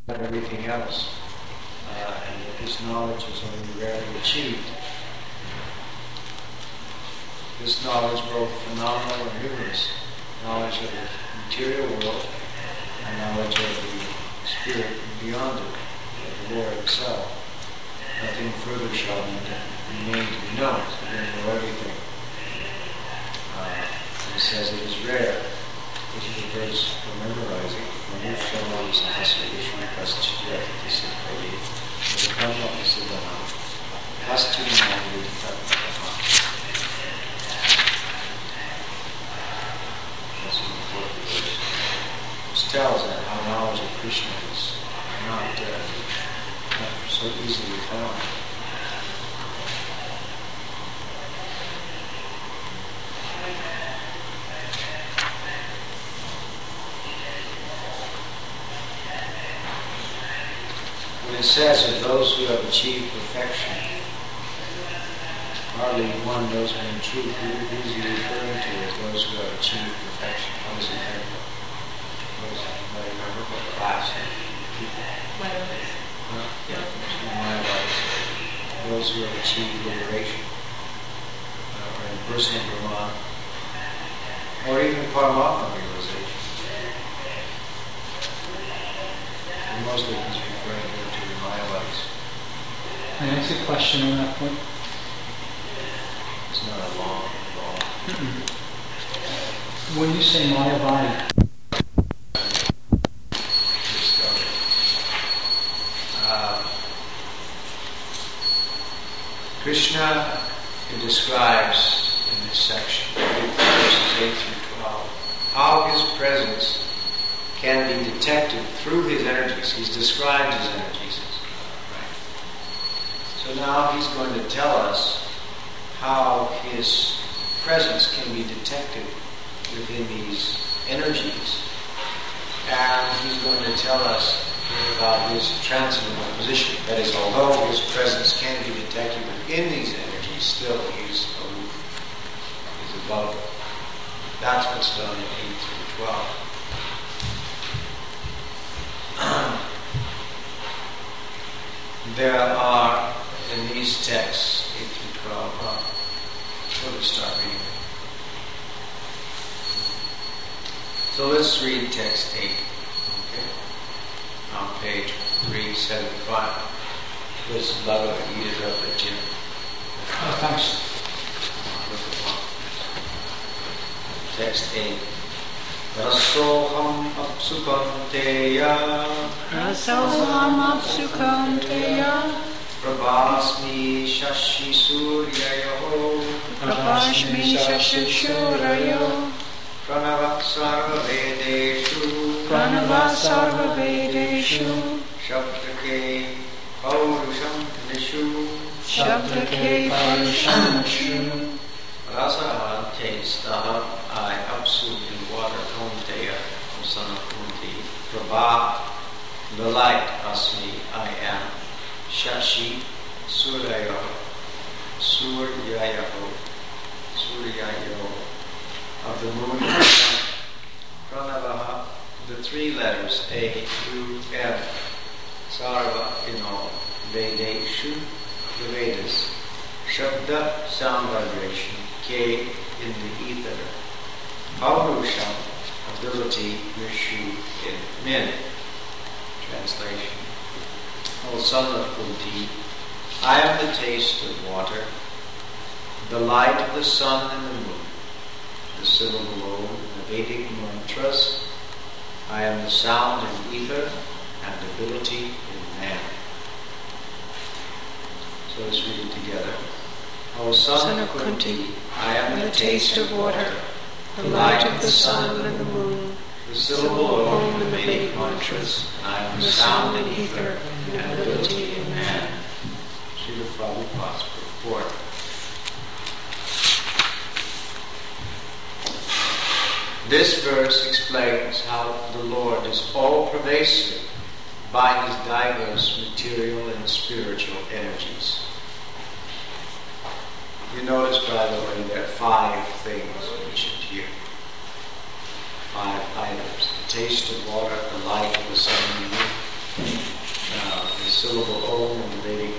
everything else, and that this knowledge is only rarely achieved. This knowledge, both phenomenal and numerous, knowledge of the material world and knowledge of the spirit beyond it, of the Lord Himself. Nothing further shall remain to be known, so we know everything. He says it is rare, which is a verse for memorizing. Manushanam sahasra vishnu paschya tisipari vidhamma visidana paschimam vidhamma. That's an important verse. This tells that how knowledge of Krishna is not so easily found. When it says of those who have achieved perfection, hardly one knows in truth who is he referring to as those who have achieved perfection. How does it mean? Anybody remember what class? Mayavadis. Yeah, Mayavadis. Those who have achieved liberation, or in personal Brahman, or even Paramatma realization. And mostly he's referring here to the Mayavadis. Can I ask a question on that point? It's not a long. When you say Mayavadi, Krishna describes in this section, verses 8 through 12, how His presence can be detected through His energies. He's described His energies. Right? So now He's going to tell us how His presence can be detected within these energies. And He's going to tell us about His transcendental position. That is, although His presence can be detected within these energies, still He's aloof. He's above them. That's what's done in 8 through 12. There are, in these texts, 8 through 12, where to start reading. So let's read text 8. Okay? On page 375. This is Bhagavad Gita up at Jim. thanks. Text 8. Rasoham apsukam teya Rasoham apsukam teya Prabhasmi shashi suryayo Prabhasmi shashi shurayo Pranavat sarva vedeshu Pranava sarva vedeshu Shabdake paurusham nishu Shabdake parusham nishu Rasa testaha I apsu in water Kaunteya from son of Kunti Prabha the light asmi I am Shashi Suryayo Suryayo of the moon and the sun Pranavaha the three letters A, U, M Sarva in all Vedeshu the Vedas Shabda sound vibration K in the ether Paurusham ability Vishu in men. Translation. O son of Kunti, I am the taste of water, the light of the sun and the moon, the syllable Om, the Vedic mantras. I am the sound in ether and ability in man. So let's read it together. O son of Kunti, I am the taste of water, the light of the sun and the moon, the syllable Om and the Vedic mantras. I am the sound in ether and ability in man. Srila Prabhupada's purport. This verse explains how the Lord is all-pervasive by His diverse material and spiritual energies. You notice, by the way, there are 5 things mentioned here. 5 items. The taste of water, the light of the sun and the moon,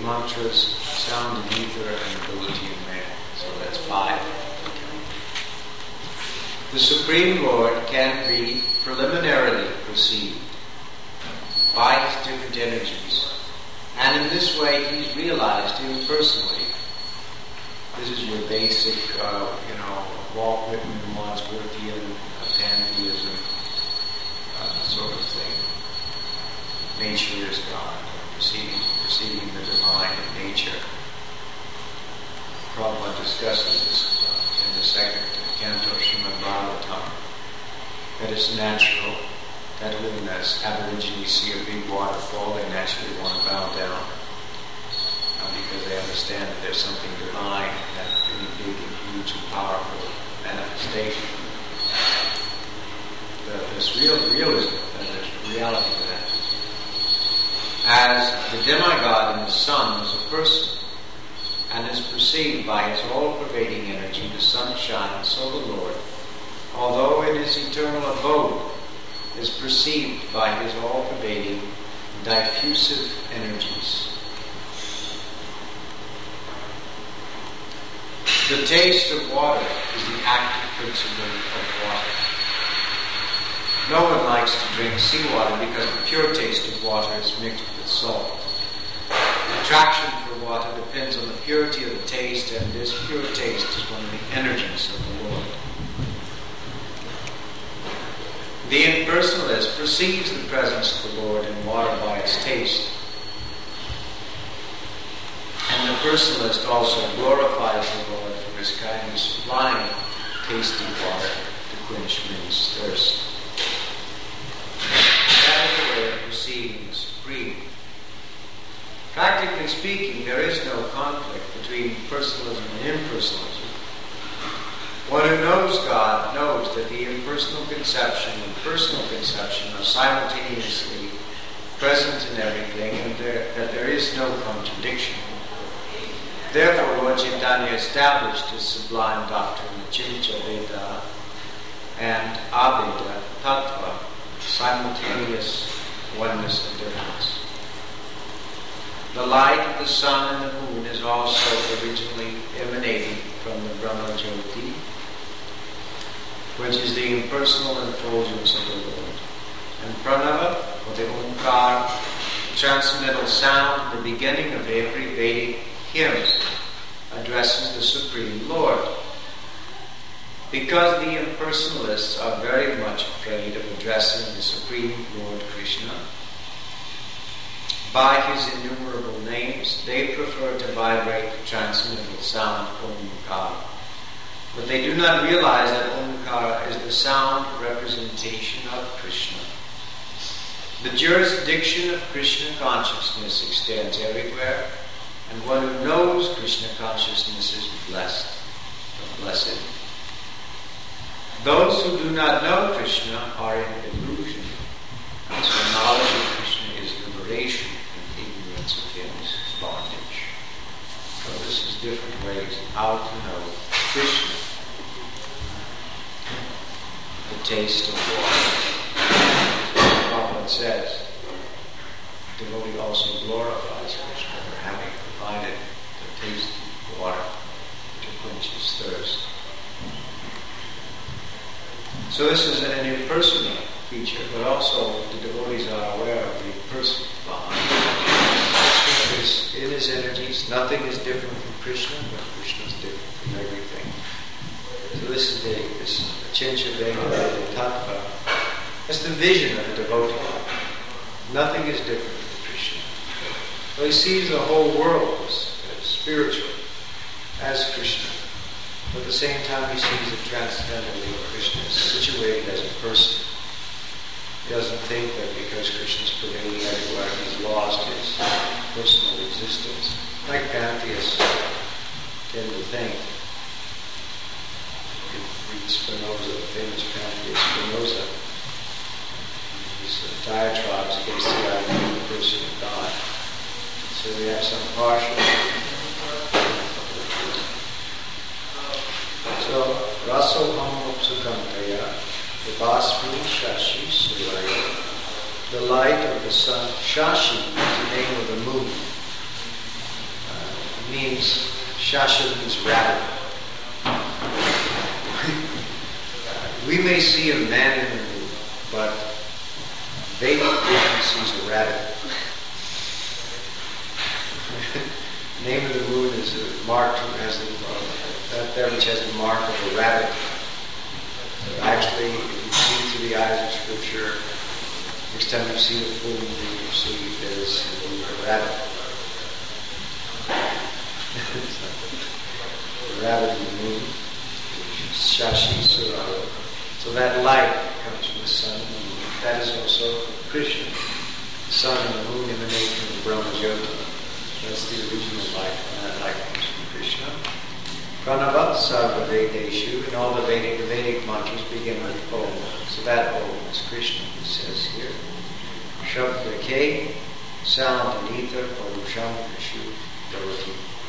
mantras, sound in ether, and ability in man. So that's 5. The Supreme Lord can be preliminarily perceived by his different energies, and in this way he's realized impersonally. This is your basic, Walt Whitman, Wadsworthian, pantheism sort of thing. Nature is God, perceiving the divine in nature. Prabhupada discusses this in the second canto of Srimad Bhagavatam, that it's natural that when as Aborigines see a big waterfall, they naturally want to bow down because they understand that there's something divine in that really big and huge and powerful manifestation. There's realism, and there's reality to that. As the demigod in the sun is a person and is perceived by his all-pervading energy, the sun shines, so the Lord, although in his eternal abode, is perceived by his all-pervading, diffusive energies. The taste of water is the active principle of water. No one likes to drink seawater because the pure taste of water is mixed with salt. Attraction for water depends on the purity of the taste, and this pure taste is one of the energies of the Lord. The impersonalist perceives the presence of the Lord in water by its taste. And the personalist also glorifies the Lord for his kindly supplying tasty water to quench men's thirst. That is the way of perceiving the Supreme. Practically speaking, there is no conflict between personalism and impersonalism. One who knows God knows that the impersonal conception and personal conception are simultaneously present in everything, and that there is no contradiction. Therefore, Lord Chaitanya established his sublime doctrine, the Chincha Veda and Abheda Tattva, simultaneous oneness and difference. The light of the sun and the moon is also originally emanating from the Brahma Jyoti, which is the impersonal effulgence of the Lord. And Pranava, or the Omkar, transcendental sound, the beginning of every Vedic hymn, addresses the Supreme Lord. Because the impersonalists are very much afraid of addressing the Supreme Lord Krishna by his innumerable names, they prefer to vibrate the transcendental sound Omkara. But they do not realize that Omkara is the sound representation of Krishna. The jurisdiction of Krishna consciousness extends everywhere, and one who knows Krishna consciousness is blessed, or blessed. Those who do not know Krishna are in illusion, and so knowledge of Krishna is liberation, and ignorance of him is bondage. So this is different ways how to know Krishna. The taste of water. Prabhupada says, the devotee also glorifies Krishna for having provided the taste of water to quench his thirst. So this is an impersonal feature, but also the devotees are aware of the impersonal behind it. Krishna is in his energies. Nothing is different from Krishna, but Krishna is different from everything. So this is this Chincha Veda Tattva. It's the vision of the devotee. Nothing is different from Krishna. So he sees the whole world as spiritual, as Krishna. But at the same time he sees it transcendently. Krishna is situated as a person. He doesn't think that because Krishna is pervading everywhere, he's lost his personal existence. Like pantheists tend to think. You read Spinoza, the famous pantheist Spinoza. His diatribes against the idea of the person of God. So we have some partial. So, Raso Hamopsukantaya, the Basmi Shashi Suraya, the light of the sun. Shashi is the name of the moon. means, Shasha means rabbit. We may see a man in the moon, but Vedic Buddhism sees a rabbit. The name of the moon is marked as that which has the mark of a rabbit. Actually, if you see through the eyes of Scripture, next time you see the full moon, you see there is a rabbit. The rabbit in the moon, Shashi Suraya. So that light comes from the sun and the moon. That is also Krishna. The sun and the moon emanate from the Brahma Jyoti. That's the original light, and that light comes from Krishna. Pranava Sarva Vedeshu, and all the Vedic mantras begin with Om. So that Om is Krishna, he says here. Shabda K, sound and ether, Parusham Vishu Devati.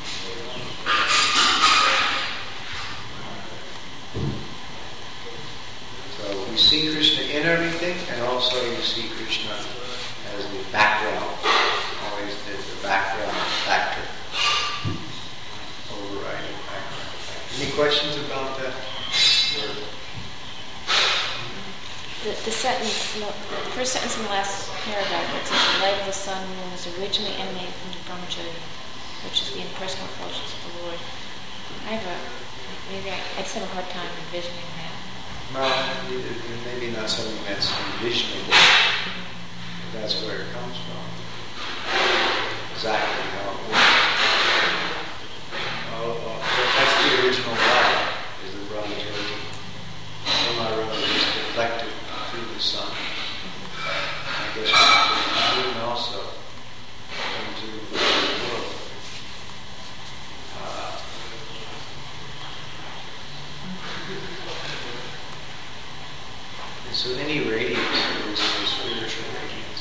So you see Krishna in everything, and also you see Krishna as the background, always the background factor, overriding background factor. Any questions about that? The sentence, the first sentence in the last paragraph, it says the light of the sun and moon is originally emanated from the Brahmajyoti, which is the impersonal qualities of the Lord. I just have a hard time envisioning that. Well, maybe not something that's envisionable, but that's where it comes from. Exactly how it works. That's the original light, is the Brahmajyoti. Somehow or other is reflected through the sun. I guess the moon also into the world. So any radiance is a spiritual radiance.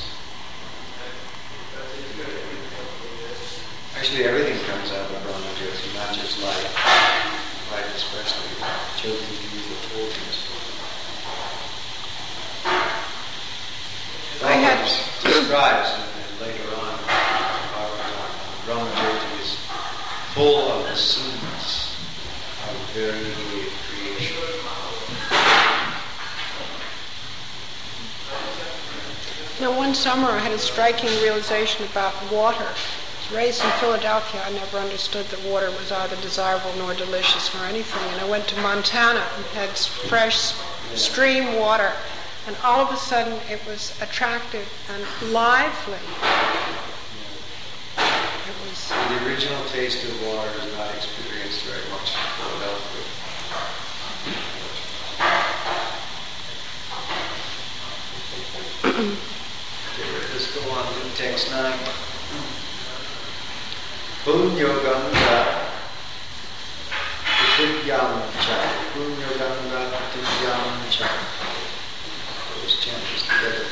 Actually, everything comes out of Brahmajyoti, not just light. Light especially. Jyoti is the tokens. Describes later on, Brahmajyoti is full of the scenes of variegated creation. Now, one summer I had a striking realization about water. I was raised in Philadelphia. I never understood that water was either desirable nor delicious nor anything. And I went to Montana and had fresh stream water. And all of a sudden it was attractive and lively. It was... The original taste of water is not experienced very much in Philadelphia. Let's go on to text 9. Punyoganga Putivyam Cha. Punyoganga Putivyam Cha. Those chants together.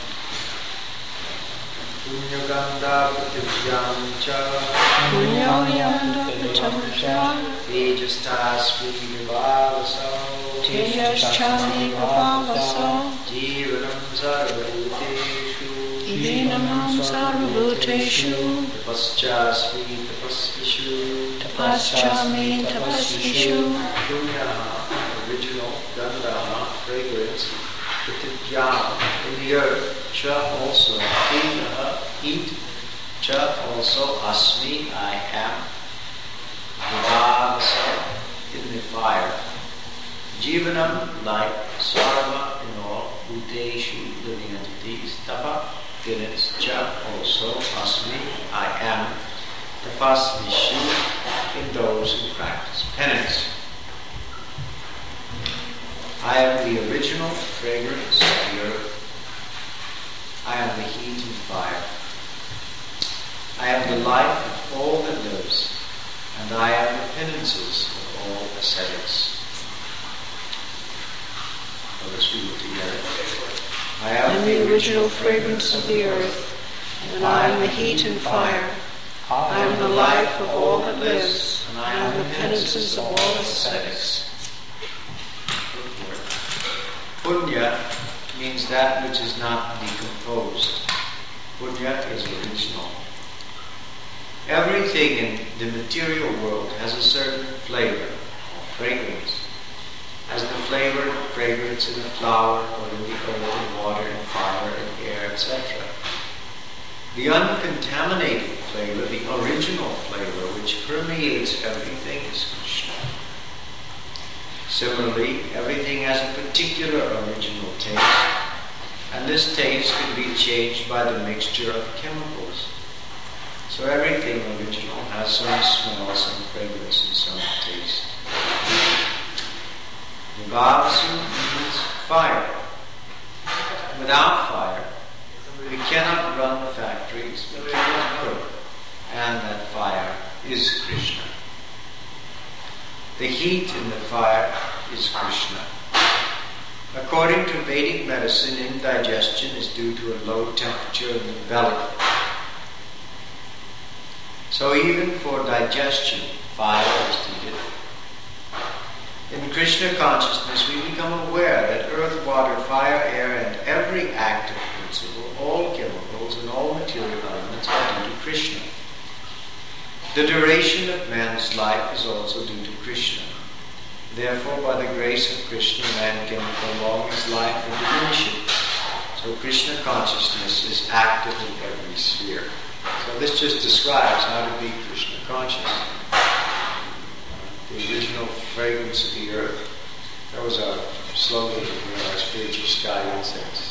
Punyoganga Putivyam Cha. Punyoganga Putivyam Cha. Tejastasmi Vivavaso. Tejastasmi Vivavaso. Jivanam Sarvabhuteshu. Jivanam Sarvabhuteshu. Tapaschasmi Tapasvishu. Tapaschami Tapasvishu. Punyaha, original, Gandaha, fragrance. Putivyam, in the earth. Cha also, Pinaha, heat. Cha also, Asmi, I am. Vivavasa, in the fire. Jivanam, life. Sarva, in all. Bhuteshu, living entities. Tapa, goodness. Cha also, Asmi, I am. Tapasvishu, in those who practice penance. I am the original fragrance of the earth. I am the heat and fire. I am the life of all that lives, and I am the penances of all ascetics. Let's read it together. I am the original fragrance of the earth, and I am the heat and fire. I am the life of all that lives, and I am the penances of all ascetics. Punya means that which is not decomposed. Punya is original. Everything in the material world has a certain flavor or fragrance, as the flavor and fragrance in the flower or in the earth and water and fire and air, etc. The uncontaminated flavor, the original flavor which permeates everything, is Krishna. Similarly, everything has a particular original taste, and this taste can be changed by the mixture of chemicals. So everything original has some smell, some fragrance, and some taste. Vibhavsu means fire. Without fire, we cannot run factories, we cannot cook, and that fire is Krishna. The heat in the fire is Krishna. According to Vedic medicine, indigestion is due to a low temperature in the belly. So even for digestion, fire is needed. In Krishna consciousness, we become aware that earth, water, fire, air, and every active principle, all chemicals and all material elements are due to Krishna. The duration of man's life is also due to Krishna. Therefore, by the grace of Krishna, man can prolong his life and diminish it. So Krishna consciousness is active in every sphere. So this just describes how to be Krishna conscious. The original fragrance of the earth. That was our slogan of our spiritual sky incense.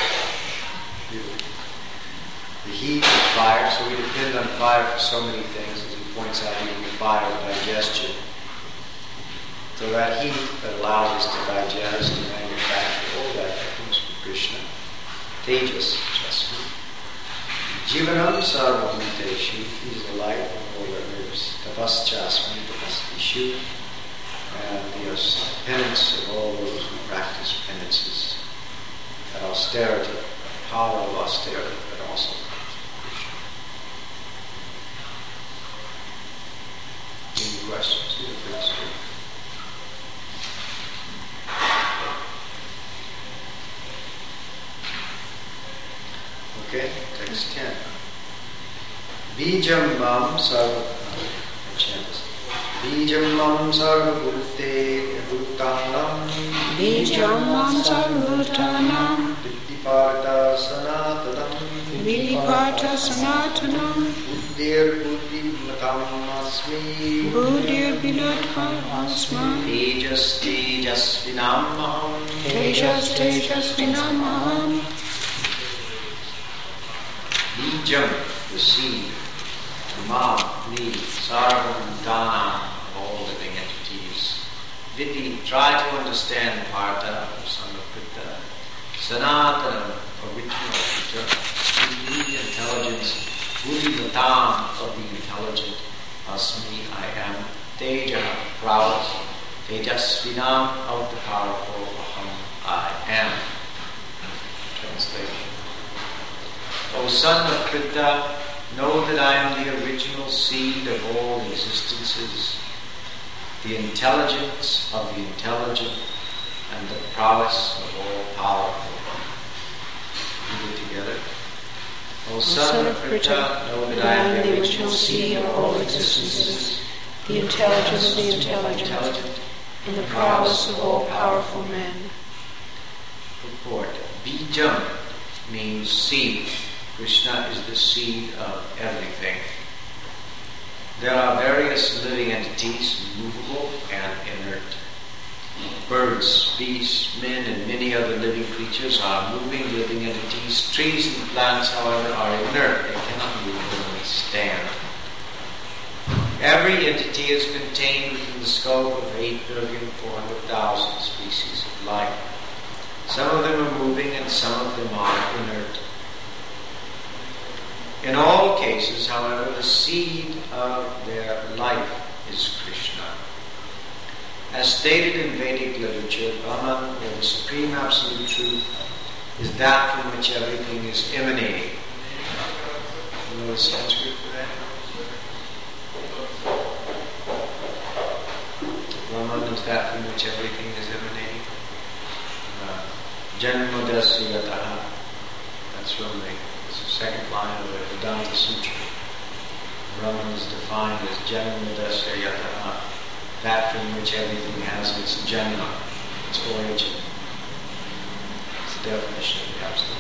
The heat of fire, so we depend on fire for so many things, as he points out, even the fire of digestion. So that heat that allows us to digest and manufacture, all that comes from Krishna. Tejas, Jasmine. Jivanam sarvabhuteshu, he is the light of all that lives. Tapaschasmi, tapasvishu, and the penance of all those who practice penances. That austerity, the power of austerity, but also Krishna. Any questions? Either please. Okay, text 10. Bijam mam sarva Bijam mam sarva bhute bhutanam Bijam mam sarvabhutanam Vidiparta sanatanam Vidiparta sanatanam Buddhir buddhimatam asmi Buddhir bilatam asma Tejas tejasvinam aham Tejas tejasvinam aham Bijam, the seed, Mam, me, Sarvam, Dana, all living entities. Vidi, try to understand Partha, son of Pitta. Sanatana, original, eternal. The intelligence, Buddhimatam, of the intelligent. Asmi, I am. Teja, prowess. Tejasvinam, of the powerful. Aham, I am. Translation. O son of Pitta, know that I am the original seed of all existences, the intelligence of the intelligent, and the prowess of all powerful. Read it together. O son of Pitta, know that I am the original seed of all existences, the intelligence of the intelligent, and the prowess of all powerful men. Purport. Bijam means seed. Krishna is the seed of everything. There are various living entities, movable and inert. Birds, beasts, men, and many other living creatures are moving living entities. Trees and plants, however, are inert. They cannot move, they only stand. Every entity is contained within the scope of 8,400,000 species of life. Some of them are moving and some of them are inert. In all cases, however, the seed of their life is Krishna. As stated in Vedic literature, Brahman, or the supreme absolute truth, is that from which everything is emanating. You know the Sanskrit for that? Brahman is that from which everything is emanating. Janmadasya yataha. That's from the second line of the Vedanta Sutra. Brahman is defined as Janmadasya Yataha, that from which everything has its janma, its origin. It's the definition of the Absolute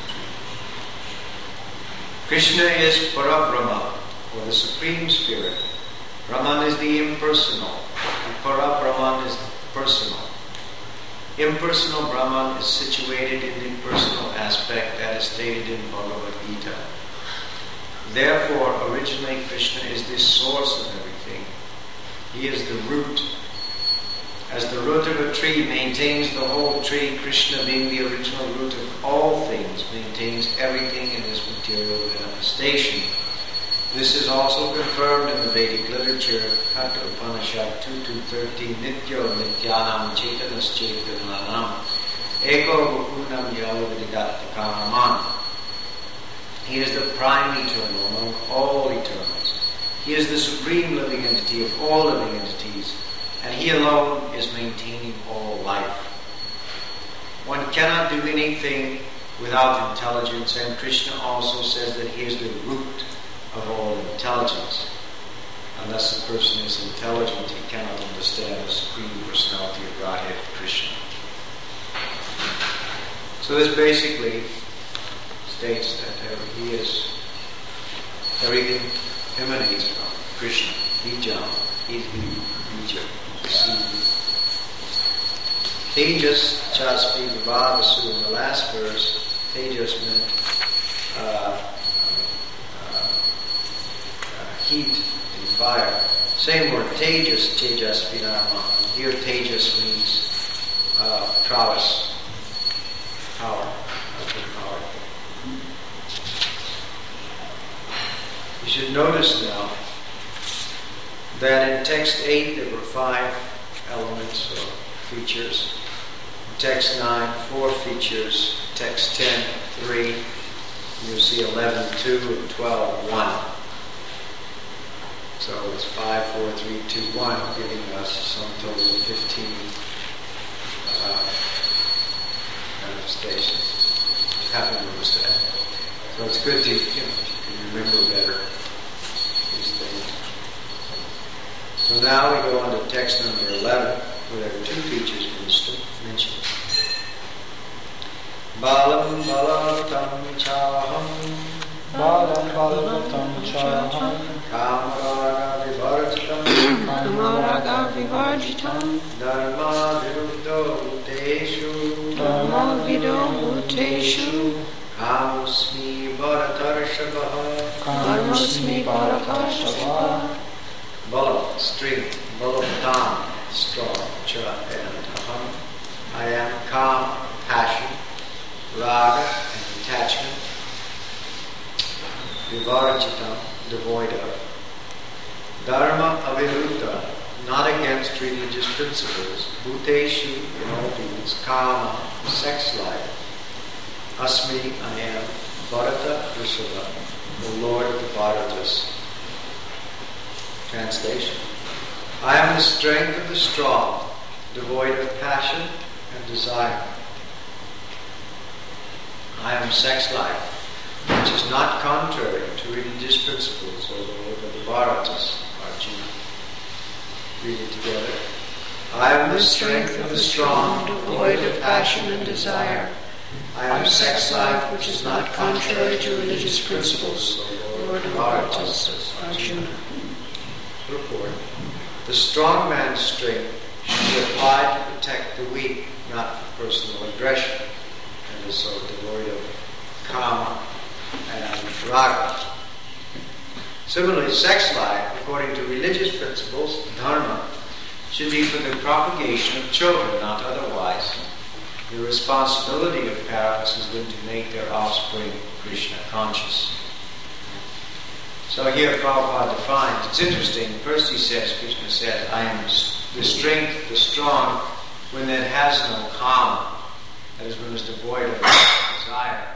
Truth. Krishna is Parabrahma, or the Supreme Spirit. Brahman is the impersonal, and Parabrahman is personal. Impersonal Brahman is situated in the personal aspect that is stated in Bhagavad Gita. Therefore, originally Krishna is the source of everything. He is the root. As the root of a tree maintains the whole tree, Krishna, being the original root of all things, maintains everything in his material manifestation. This is also confirmed in the Vedic literature, Katha Upanishad 2.13, Nityo Nityanam Chetanas Chetananam Eko Bhukunam Yalavidigattakaraman. He is the prime eternal among all eternals. He is the supreme living entity of all living entities, and He alone is maintaining all life. One cannot do anything without intelligence, and Krishna also says that He is the root of all intelligence. Unless a person is intelligent, he cannot understand the Supreme Personality of Godhead, Krishna. So this basically states that everything emanates from Krishna. Bijam, Bija, Tejas Chaspi Vivavasu. In the last verse, Tejas meant heat and fire. Same word, Tejas, Tejas Vinama. Here Tejas means prowess, power. You should notice now that in text 8 there were 5 elements or features. In text 9, 4 features. Text 10, 3. You'll see 11, 2, and 12, 1. So it's 5, 4, 3, 2, 1, giving us some total of 15 manifestations. You have to notice that. So it's good to, you can remember better these things. So now we go on to text number 11, where there are 2 features mentioned. Balam balatam chaham. Balam Balavatam Chaham Kamaraga Vivarjitam Kamaraga Vivarjitam Dharma Viruddho Bhuteshu Dharma Viruddho Bhuteshu Kamusmi Bharatarshabha Karmasmi Bharatarshabha. Balam, strength. Balavatam, strong. Cha and aham. I am calm, passion. Raga and attachment. Vivarjitam, devoid of. Dharma aviruddha, not against religious principles. Bhuteshu, in all beings. Kama, sex life. Asmi, I am. Bharata Rishabha, the Lord of the Bharatas. Translation. I am the strength of the strong, devoid of passion and desire. I am sex life, which is not contrary to religious principles, O Lord of the Bharatas, Arjuna. Read it together. I am the strength of the strong, devoid of passion and desire. I am sex life, which is not contrary to religious principles, O Lord of the Bharatas, Arjuna. Report. The strong man's strength should be applied to protect the weak, not for personal aggression, and is so devoid of kama and raga. Similarly, sex life, according to religious principles, dharma, should be for the propagation of children, not otherwise. The responsibility of parents is then to make their offspring Krishna conscious. So here Prabhupada defines, it's interesting, first Krishna says, I am the strength, the strong, when it has no kama, that is when it's devoid of desire,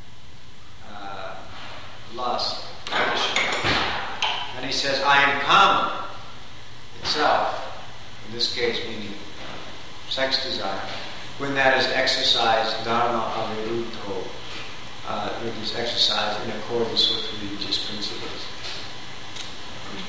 lust, passion. And he says, I am kama itself, in this case meaning sex desire, when that is exercised, dharma aviruddho, it is exercised in accordance with religious principles.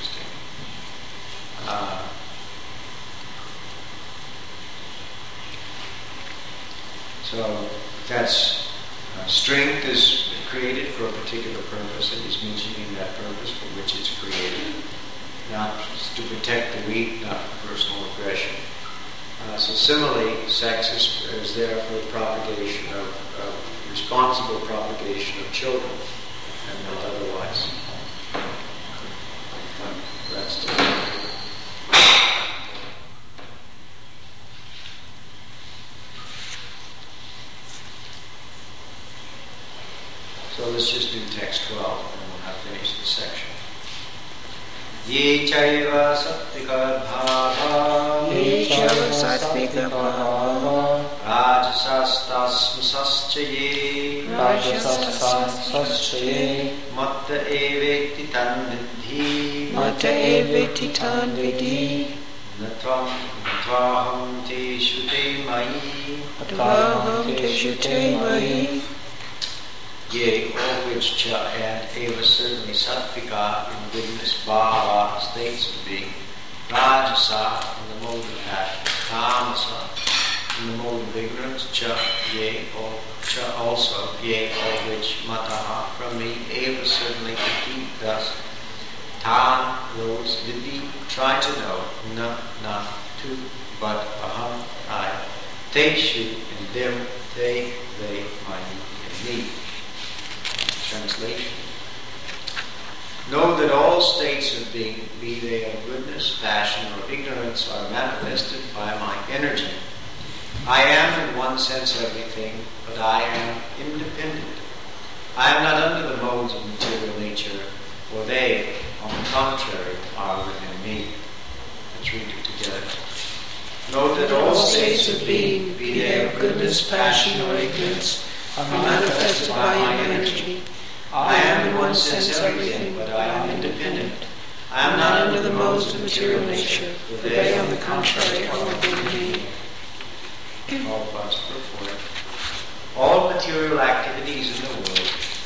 That's strength is created for a particular purpose, and he's mentioning that purpose for which it's created. Not to protect the weak, not for personal aggression. So similarly, sex is there for the propagation of responsible propagation of children, and not otherwise. That's the So let's just do text 12, and we'll have finished this section. Ye chaiva sattvika bhava rajasastasmasascha ye matta eveti tan vidhi natvaham teshu te mayi Yea, all which cha and eva certainly sattvika in goodness, bhava, states of being, rajasa in the mode of passion, tamasa in the mode of ignorance, cha, yea, all, cha also, yea, all which mataha from me, eva certainly vidhi, thus, tan, those, vidhi, try to know, na, to, but, aham, I, teshu, in them, they, mine, and me. Translation. Know that all states of being, be they of goodness, passion, or ignorance, are manifested by my energy. I am in one sense everything, but I am independent. I am not under the modes of material nature, for they, on the contrary, are within me. Let's read it together. Know that all states of being, be they of goodness, passion, or ignorance, are manifested by my energy. I am in one sense everything, but I am independent. I am not under the modes of material nature, for they, on the contrary, are within me. All parts purport. All material activities in the world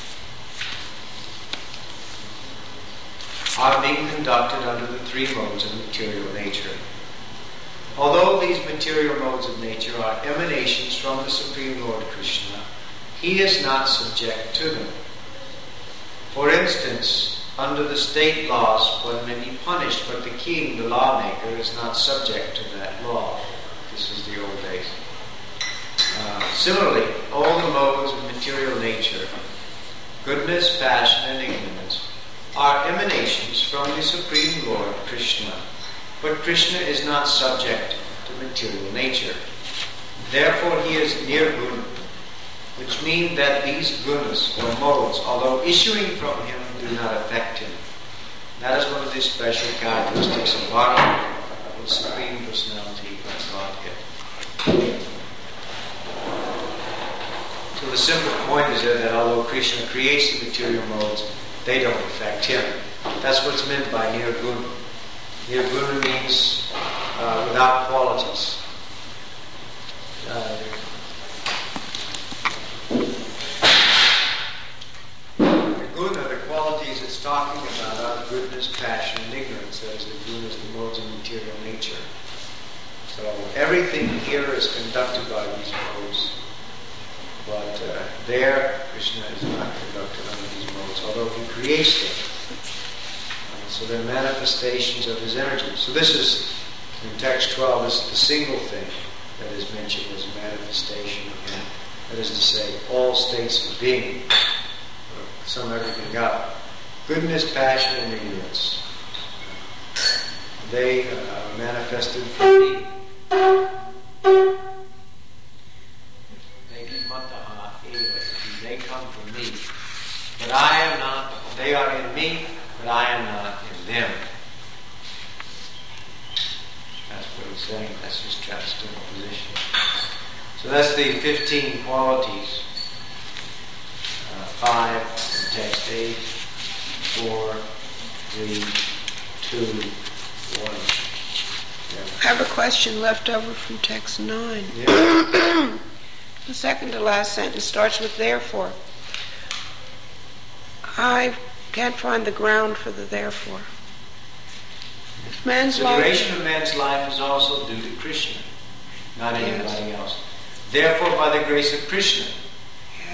are being conducted under the three modes of material nature. Although these material modes of nature are emanations from the Supreme Lord Krishna, he is not subject to them. For instance, under the state laws, one may be punished, but the king, the lawmaker, is not subject to that law. This is the old days. Similarly, all the modes of material nature, goodness, passion, and ignorance, are emanations from the Supreme Lord Krishna. But Krishna is not subject to material nature. Therefore, he is nirguna, which means that these gunas or modes, although issuing from him, do not affect him. That is one of the special characteristics of Bhagavan, the Supreme Personality of Godhead. So the simple point is that although Krishna creates the material modes, they don't affect him. That's what's meant by nirguna. Nirguna means without qualities. The qualities it's talking about are goodness, passion, and ignorance. That is, the gunas, the modes of material nature. So everything here is conducted by these modes, but there Krishna is not conducted under these modes, although he creates them. So they're manifestations of his energy. So this is, in text 12, this is the single thing that is mentioned as a manifestation of him. That is to say, all states of being. Sum everything up. Goodness, passion, and ignorance. They are manifested from me. They come from me. But I am not, they are in me, but I am not in them. That's what he's saying. That's his transcendental position. So that's the 15 qualities. 5 in text 8, 4, 3, 2, 1. Yeah. I have a question left over from text 9. Yeah. The second to last sentence starts with therefore. I can't find the ground for the therefore. The duration of man's life is also due to Krishna, not anybody else. Therefore, by the grace of Krishna,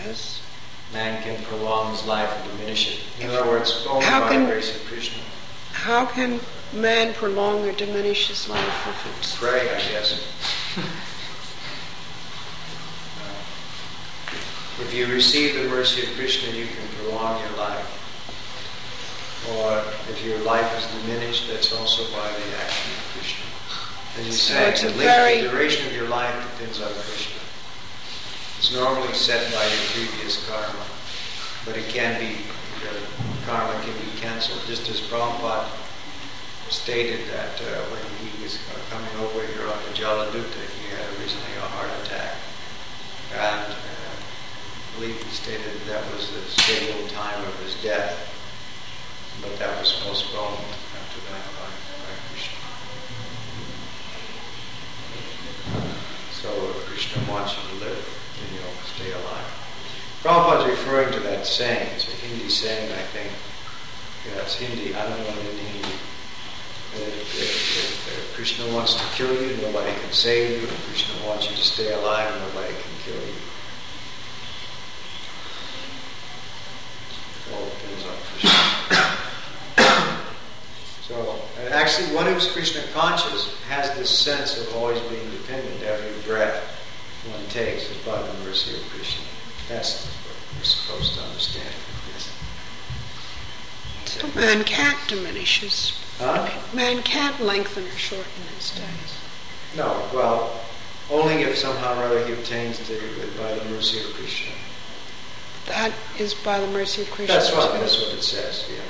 Yes. Man can prolong his life or diminish it. In other words, only How by can- the grace of Krishna. How can man prolong or diminish his life if it's... Pray, I guess. If you receive the mercy of Krishna, you can prolong your life. Or if your life is diminished, that's also by the action of Krishna. As you So say, it's a the very- duration of your life depends on Krishna. It's normally set by your previous karma, but it can be, the karma can be cancelled. Just as Prabhupada stated that when he was coming over here on the Jaladutta, he had originally a heart attack. And I believe he stated that was the scheduled time of his death, but that was postponed after that by Krishna. So if Krishna wants you to live, then you'll stay alive. Prabhupada's referring to that saying. It's a Hindi saying, I think. Yeah, it's Hindi. I don't know it in Hindi. If Krishna wants to kill you, nobody can save you. If Krishna wants you to stay alive, nobody can kill you. It all depends on Krishna. So, and actually, one who's Krishna conscious has this sense of always being dependent. Every breath one takes is by the mercy of Krishna. That's what we're supposed to understand. Yes. So man can't diminish his... Huh? Man can't lengthen or shorten his days. No, well, only if somehow or other he obtains by the mercy of Krishna. That is by the mercy of Krishna. That's right, that's what it says, yeah.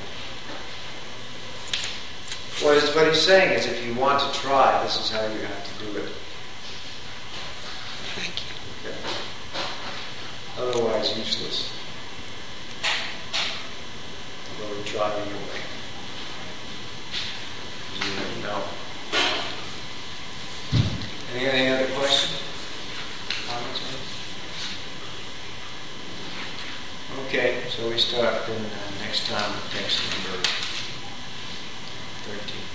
What he's saying is if you want to try, this is how you have to do it. Thank you. Okay. Otherwise, useless. Although try anyway. You never know. Any other questions? Comments? Okay, so we start then next time with text number 13.